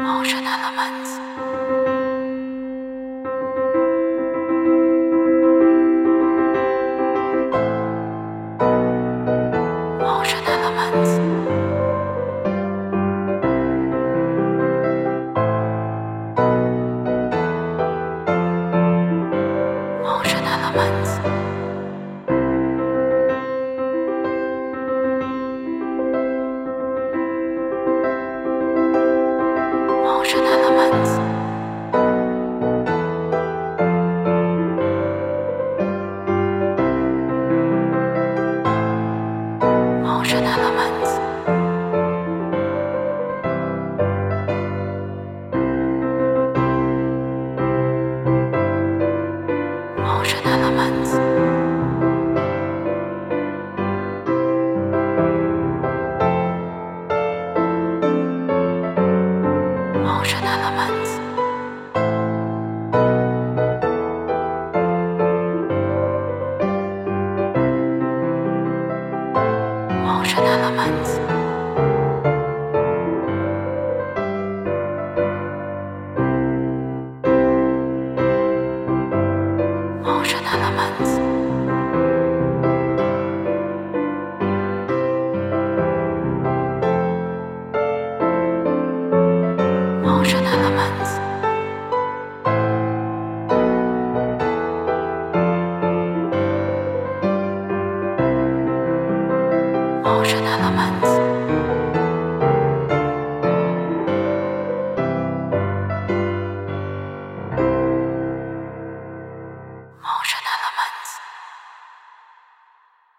Ocean elements. Ocean elements. Ocean elements. Ocean elements. Ocean elements. Ocean elements. Ocean elements. Ocean elements. Ocean elements. Ocean elements. Ocean elements.